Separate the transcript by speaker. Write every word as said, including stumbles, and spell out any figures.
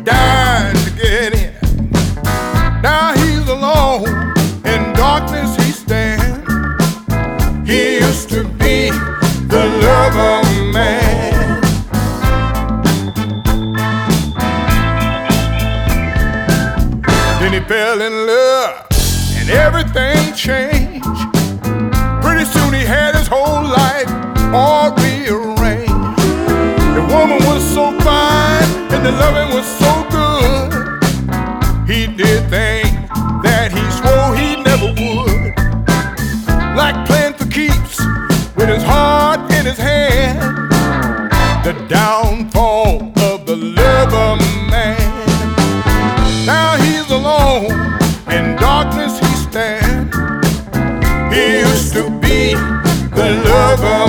Speaker 1: died to get in. Now he's alone, in darkness he stands. He used to be the lover man. Then he fell in love and everything changed. Pretty soon he had his whole life all rearranged. The woman was so fine and the loving was so good. He did things that he swore he never would, like playing for keeps with his heart in his hand. The downfall of the lover man. Now he's alone, in darkness he stands. He used to be the lover